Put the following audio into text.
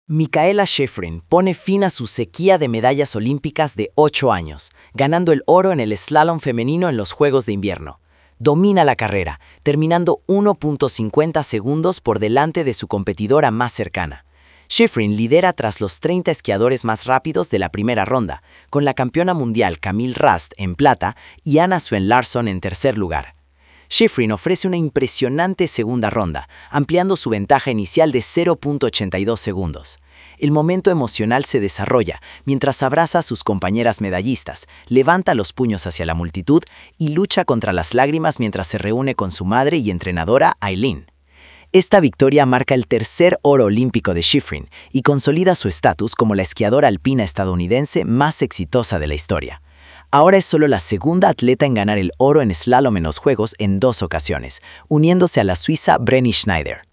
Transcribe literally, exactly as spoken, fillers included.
Mikaela Shiffrin pone fin a su sequía de medallas olímpicas de ocho años, ganando el oro en el slalom femenino en los Juegos de Invierno. Domina la carrera, terminando uno punto cincuenta segundos por delante de su competidora más cercana. Shiffrin lidera tras los treinta esquiadores más rápidos de la primera ronda, con la campeona mundial Camille Rast en plata y Anna Sven Larsson en tercer lugar. Shiffrin ofrece una impresionante segunda ronda, ampliando su ventaja inicial de cero punto ochenta y dos segundos. El momento emocional se desarrolla mientras abraza a sus compañeras medallistas, levanta los puños hacia la multitud y lucha contra las lágrimas mientras se reúne con su madre y entrenadora Aileen. Esta victoria marca el tercer oro olímpico de Shiffrin y consolida su estatus como la esquiadora alpina estadounidense más exitosa de la historia. Ahora es solo la segunda atleta en ganar el oro en slalom en los Juegos en dos ocasiones, uniéndose a la suiza Vreni Schneider.